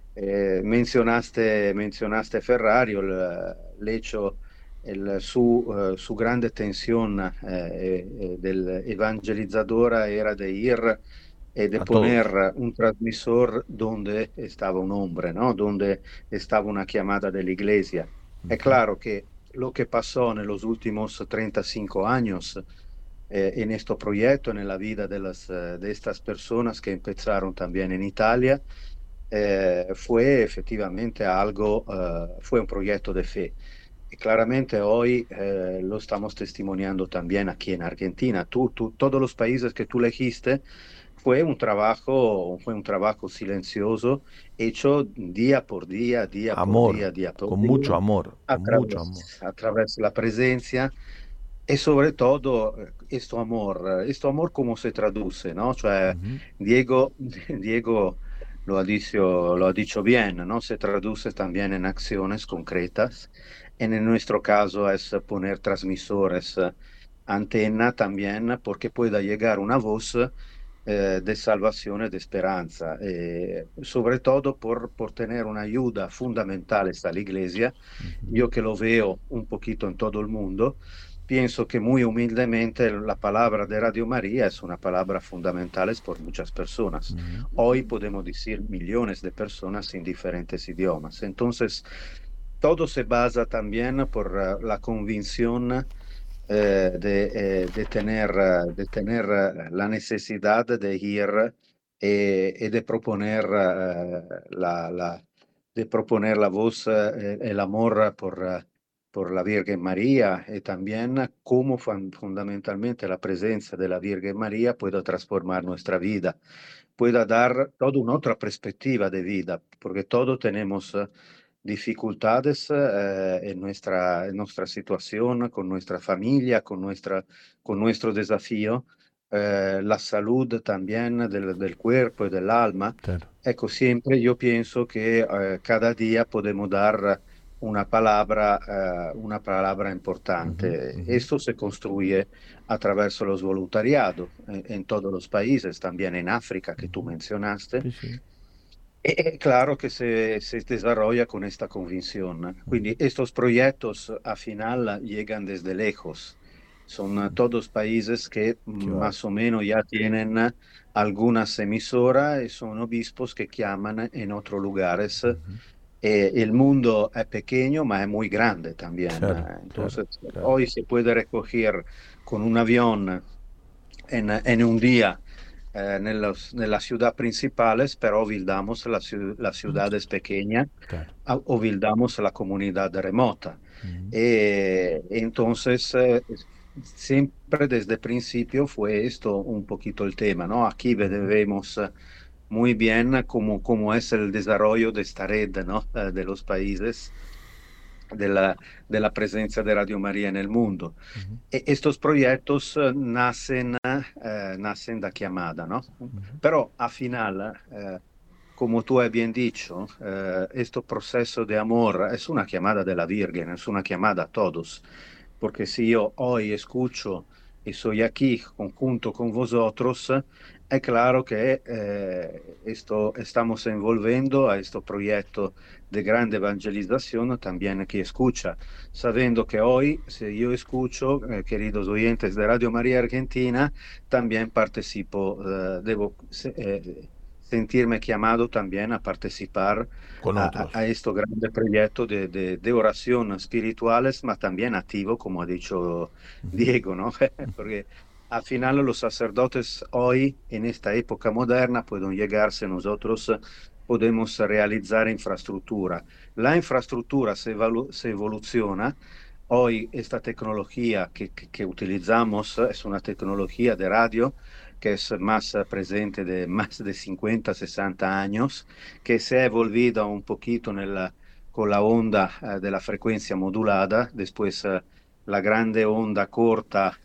mencionaste Ferrario, el hecho, su grande tensión del evangelizador era de ir y de poner todos un transmisor donde estaba un hombre, ¿no? Donde estaba una llamada de la iglesia. Es claro que lo que pasó en los últimos 35 años en este proyecto, en la vida de estas personas que empezaron también en Italia, fue efectivamente fue un proyecto de fe. Y claramente hoy lo estamos testimoniando también aquí en Argentina. Todos los países que tú elegiste, fue un trabajo silencioso, hecho día por día, amor, por día por con día, mucho amor, a través de la presencia. Y sobre todo, este amor cómo se traduce, ¿no? Cioè, Diego lo ha dicho bien, ¿no? Se traduce también en acciones concretas. En nuestro caso es poner transmisores, antena también, porque pueda llegar una voz de salvación y de esperanza, sobre todo por tener una ayuda fundamental a la iglesia. Yo que lo veo un poquito en todo el mundo, pienso que muy humildemente la palabra de Radio María es una palabra fundamental por muchas personas. Hoy podemos decir millones de personas en diferentes idiomas. Entonces, todo se basa también por la convicción de tener la necesidad de ir y de proponer, de proponer la voz, el amor por la Virgen María y también cómo fundamentalmente la presencia de la Virgen María puede transformar nuestra vida, pueda dar toda una otra perspectiva de vida, porque todos tenemos dificultades en nuestra situación, con nuestra familia, con nuestro desafío, la salud también del cuerpo y del alma. Claro. Ecco, siempre yo pienso que cada día podemos dar una palabra importante. Esto se construye a través de los voluntariados en todos los países, también en África, que tú mencionaste. Sí, sí. Claro que se desarrolla con esta convicción. Quindi estos proyectos al final llegan desde lejos. Son todos países que más o menos ya tienen algunas emisoras y son obispos que llaman en otros lugares. El mundo es pequeño, ma es muy grande también. Claro, Entonces, claro. hoy se puede recoger con un avión en un día nella ciudad principales, pero olvidamos las ciudades pequeñas, Claro. olvidamos la comunidad remota. Entonces, siempre desde el principio fue esto un poquito el tema, ¿no? Aquí vemos muy bien cómo es el desarrollo de esta red, ¿no? De los países, de la presencia de Radio María en el mundo. Estos proyectos nacen da chiamada, ¿no? Pero al final, como tú has bien dicho, este proceso de amor es una llamada de la Virgen, es una llamada a todos. Porque si yo hoy escucho y soy aquí junto con vosotros, es claro que estamos envolviendo a este proyecto de grande evangelización también que escucha, sabiendo que hoy, si yo escucho, queridos oyentes de Radio María Argentina, también participo, debo sentirme llamado también a participar Con otros. a este grande proyecto de oración espirituales, pero también activo, como ha dicho Diego, ¿no? Porque al final los sacerdotes hoy, en esta época moderna, pueden llegarse nosotros podemos realizar infraestructura. La infraestructura se evoluciona. Hoy esta tecnología que utilizamos es una tecnología de radio que es más presente de más de 50, 60 años, que se ha evolvido un poquito con la onda de la frecuencia modulada, después la grande onda corta.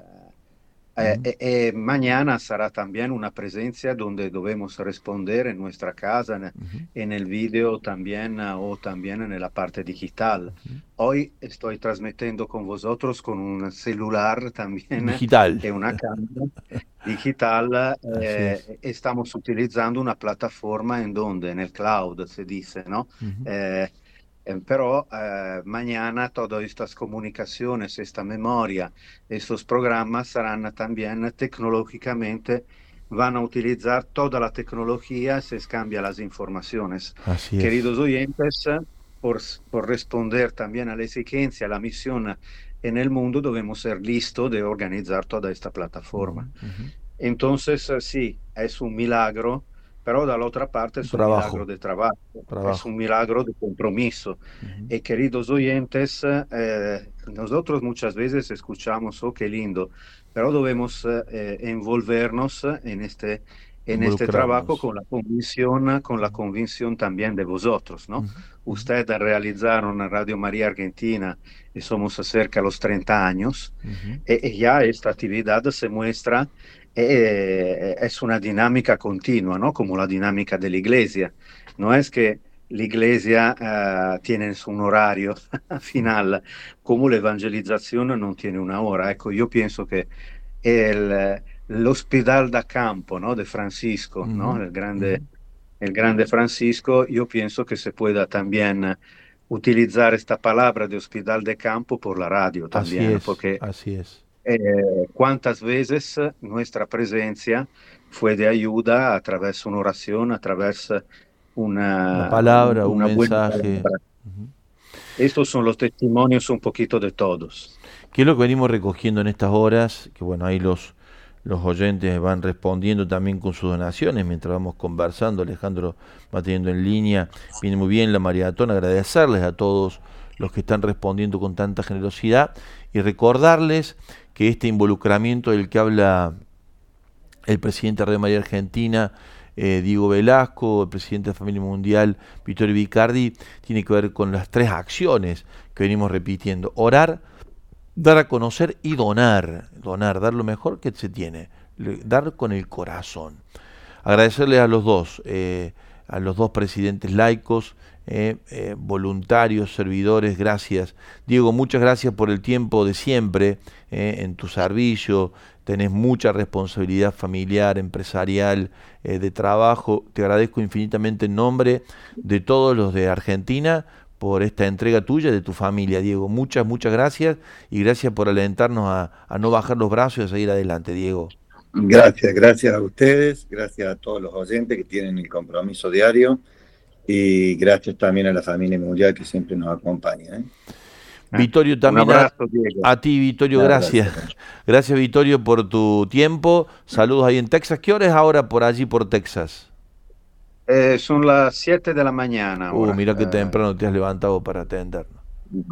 Mañana será también una presencia donde debemos responder en nuestra casa, en el video también o también en la parte digital. Hoy estoy transmitiendo con vosotros con un celular también Digital. y una cámara digital. Estamos utilizando una plataforma en donde, en el cloud se dice, ¿no? Pero mañana todas estas comunicaciones, esta memoria, estos programas serán también tecnológicamente, van a utilizar toda la tecnología, se cambia las informaciones. Así es. Queridos oyentes, por responder también a la exigencia, a la misión en el mundo, debemos ser listos de organizar toda esta plataforma. Entonces, sí, es un milagro. Pero de la otra parte es un milagro de trabajo, es un milagro de compromiso. Y queridos oyentes, nosotros muchas veces escuchamos, oh, qué lindo, pero debemos envolvernos en este trabajo con la convicción también de vosotros, ¿no? Ustedes realizaron Radio María Argentina y somos cerca de los 30 años, y ya esta actividad se muestra. Es una dinámica continua, ¿no? Como la dinámica de la iglesia. No es que la iglesia tiene un horario final, como la evangelización no tiene una hora. Ecco, yo pienso que l'ospedale da campo, ¿no? De Francisco, ¿no? El grande Francisco, yo pienso que se pueda también utilizar esta palabra de hospital de campo por la radio también, porque así es. Cuántas veces nuestra presencia fue de ayuda a través de una oración, a través de una palabra, un mensaje. Estos son los testimonios un poquito de todos. ¿Qué es lo que venimos recogiendo en estas horas? Que bueno, ahí los oyentes van respondiendo también con sus donaciones mientras vamos conversando. Alejandro va teniendo en línea. Viene muy bien la maratón. Agradecerles a todos los que están respondiendo con tanta generosidad y recordarles que este involucramiento del que habla el presidente de Radio María Argentina, Diego Velasco, el presidente de Familia Mundial, Vittorio Vicardi, tiene que ver con las 3 acciones que venimos repitiendo: orar, dar a conocer y donar. Donar, dar lo mejor que se tiene, dar con el corazón. Agradecerles a los dos presidentes laicos, voluntarios, servidores, gracias. Diego, muchas gracias por el tiempo de siempre en tu servicio. Tenés mucha responsabilidad familiar, empresarial, de trabajo. Te agradezco infinitamente en nombre de todos los de Argentina por esta entrega tuya y de tu familia, Diego. Muchas gracias, y gracias por alentarnos a no bajar los brazos y a seguir adelante, Diego. Gracias a ustedes, gracias a todos los oyentes que tienen el compromiso diario, y gracias también a la familia mundial que siempre nos acompaña. Vittorio, también abrazo, a ti, Vittorio, gracias. Gracias, Vittorio, por tu tiempo. Saludos ahí en Texas. ¿Qué hora es ahora por allí, por Texas? Son las 7 de la mañana. Mira qué temprano te has levantado para atendernos.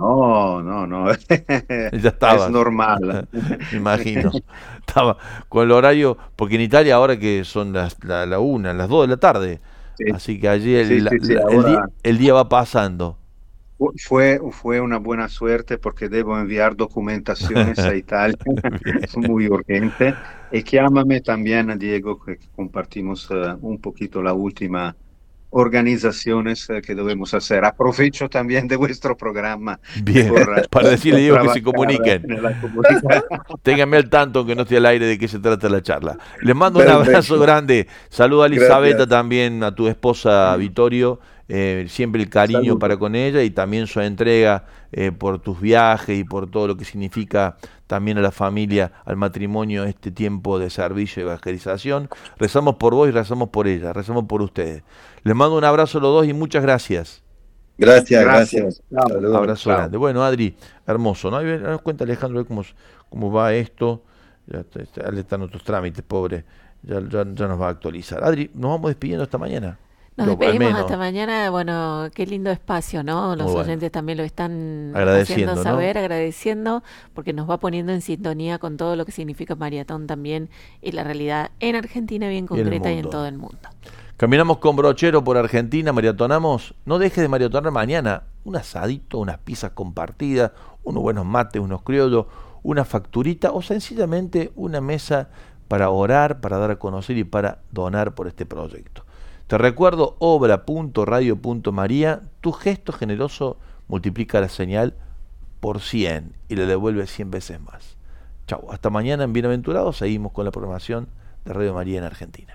No. Ya estabas. Es normal. Me imagino. Estaba con el horario, porque en Italia ahora que son las 1, las 2 de la tarde. Sí. Así que allí el día va pasando. Fue una buena suerte porque debo enviar documentaciones a Italia. Es muy urgente. Y llámame también a Diego, que compartimos un poquito la última organizaciones que debemos hacer. Aprovecho también de vuestro programa. Bien, para decirle a Diego que se comuniquen. Ténganme al tanto, que no esté al aire, de qué se trata la charla. Les mando un abrazo grande. Saluda a Elisabetta también, a tu esposa Vittorio. Siempre el cariño para con ella, y también su entrega por tus viajes y por todo lo que significa también a la familia, al matrimonio, este tiempo de servicio y evangelización. Rezamos por vos y rezamos por ella, rezamos por ustedes. Les mando un abrazo a los dos y muchas gracias. Gracias. Un abrazo grande. Bueno, Adri, hermoso, ¿no? Nos cuenta Alejandro cómo va esto. Ya están otros trámites, pobre. Ya nos va a actualizar. Adri, nos vamos despidiendo esta mañana. Nos despedimos hasta mañana. Bueno, qué lindo espacio, ¿no? Los oyentes también lo están haciendo saber, ¿no? Agradeciendo, porque nos va poniendo en sintonía con todo lo que significa maratón también, y la realidad en Argentina bien concreta y en todo el mundo. Caminamos con brochero por Argentina, maratonamos. No dejes de maratonar mañana. Un asadito, unas pizzas compartidas, unos buenos mates, unos criollos, una facturita o sencillamente una mesa para orar, para dar a conocer y para donar por este proyecto. Te recuerdo, obra.radio.maría, tu gesto generoso multiplica la señal por 100 y le devuelve 100 veces más. Chau, hasta mañana en Bienaventurados. Seguimos con la programación de Radio María en Argentina.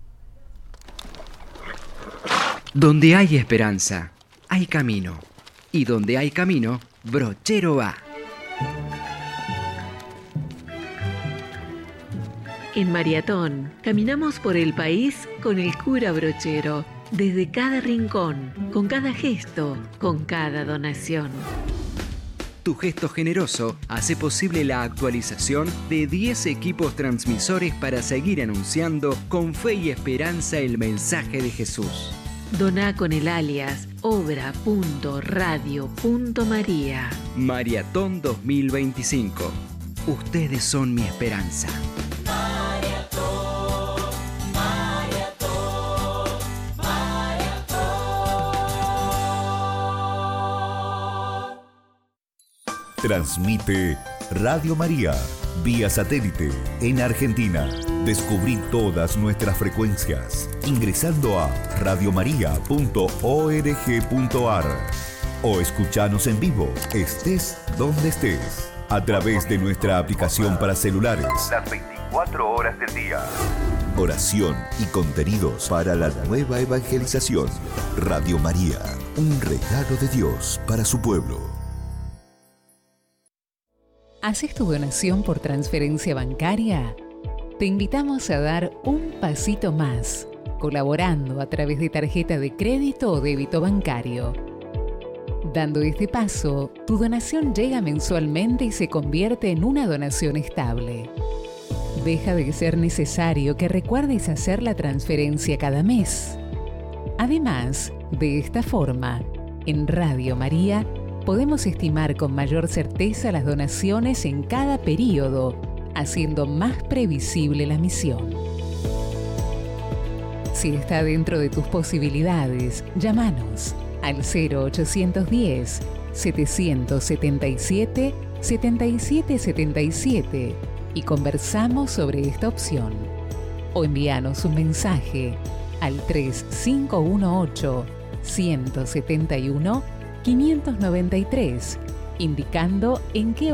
Donde hay esperanza, hay camino. Y donde hay camino, brochero va. En Maratón, caminamos por el país con el cura brochero, desde cada rincón, con cada gesto, con cada donación. Tu gesto generoso hace posible la actualización de 10 equipos transmisores para seguir anunciando con fe y esperanza el mensaje de Jesús. Doná con el alias obra.radio.maría. Maratón 2025. Ustedes son mi esperanza. Transmite Radio María vía satélite en Argentina. Descubrí todas nuestras frecuencias ingresando a radiomaria.org.ar o escuchanos en vivo, estés donde estés, a través de nuestra aplicación para celulares. Las 24 horas del día. Oración y contenidos para la nueva evangelización. Radio María. Un regalo de Dios para su pueblo. ¿Haces tu donación por transferencia bancaria? Te invitamos a dar un pasito más, colaborando a través de tarjeta de crédito o débito bancario. Dando este paso, tu donación llega mensualmente y se convierte en una donación estable. Deja de ser necesario que recuerdes hacer la transferencia cada mes. Además, de esta forma, en Radio María podemos estimar con mayor certeza las donaciones en cada período, haciendo más previsible la misión. Si está dentro de tus posibilidades, llámanos al 0810 777 7777 y conversamos sobre esta opción. O envíanos un mensaje al 3518 171 593, indicando en qué